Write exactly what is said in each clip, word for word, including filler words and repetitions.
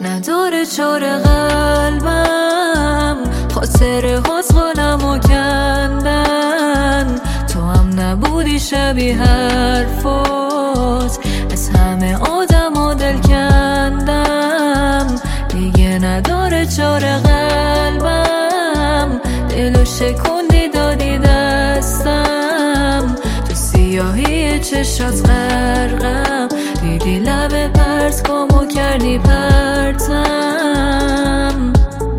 نداره چاره قلبم، خاطر حزنمو کندن. تو هم نبودی شبیه حرفات، از همه آدم و دل کندم. دیگه نداره چاره قلبم، دلو شکوندی دادی دستم. تو سیاهی چشات غرقم، دیدی لب پرت کم و کردی پرتم.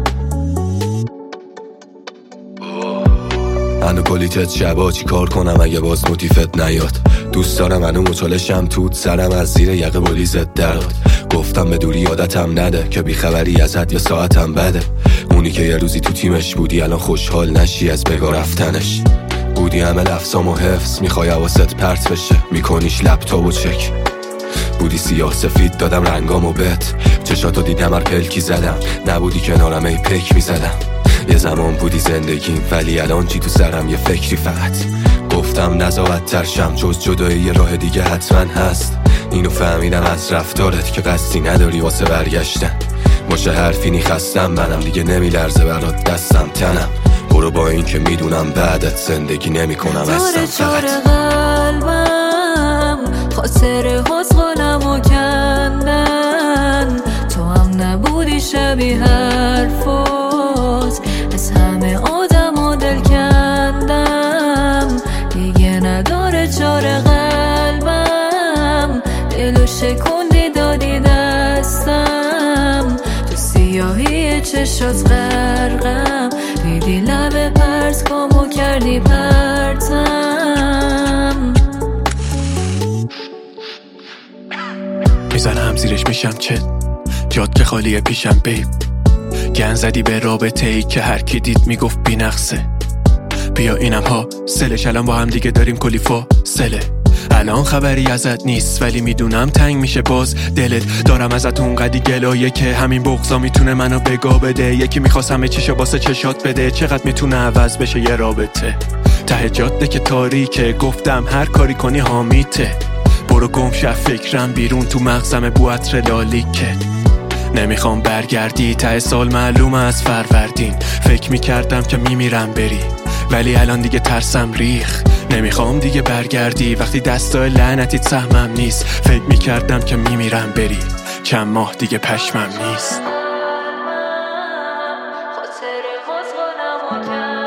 منو کلیتت شبا چی کار کنم اگه باز موتیفت نیاد. دوست دارم منو مچالشم توت سرم از زیر یقه بلیزت درد. گفتم به دوری عادتم نده که بیخبری ازت یا ساعتم بده. اونی که یه روزی تو تیمش بودی الان خوشحال نشی از بگا رفتنش. بودی همه لفظام و حفظ، میخوای حواست پرت بشه میکنیش لپتاپ و چک. بودی سیاه سفید دادم رنگامو بهت، چشاتو دیدم هر پلکی زدم. نبودی کنارم ای پیک میزدم. یه زمان بودی زندگیم ولی الان چی تو سرم یه فکری فقط. گفتم نزاعت ترشم جز جدایی یه راه دیگه حتما هست. اینو فهمیدم از رفتارت که قصدی نداری واسه برگشتن. باشه حرفی خستم منم دیگه نمیلرزه برات دستم تنم. برو با این که میدونم بعدت زندگی نمی کنم هستم فقط. قلبم خاطر حزنمو کندن. تو هم نبودی شبیه حرفات، از همه آدم و دل کندم. دیگه نداره چاره قلبم، دلو شکوندی دادی دستم. تو سیاهی چشات غرقم، دیدی لب پرت کم و کردی پرتم. میزنم زیرش میشم چه جاد که خالیه پیشم بیب. گن زدی به رابطه ای که هر کی دید میگفت بی نقصه. بیا اینم ها سلش الان با هم دیگه داریم کلی فاصله. الان خبری ازت نیست ولی میدونم تنگ میشه باز دلت. دارم ازت اونقدی گلایه که همین بغضا میتونه منو بگا بده. یکی میخواست همه چیشو باسه چشات بده. چقدر میتونه عوض بشه یه رابطه؟ ته جاده که تاریکه، گفتم هر کاری کنی حامیته. برو گم شو فکرم بیرون تو مغزم بو عطر لالیکه. نمیخوام برگردی ته سال معلومه از فروردین. فکر میکردم که میمیرم بری ولی الان دیگه ترسم ریخ. نمیخوام دیگه برگردی وقتی دستای لعنتیت سهمم نیست. فکر میکردم که میمیرم بری چند ماه دیگه پشمم نیست. خاطر حزنمو کندن.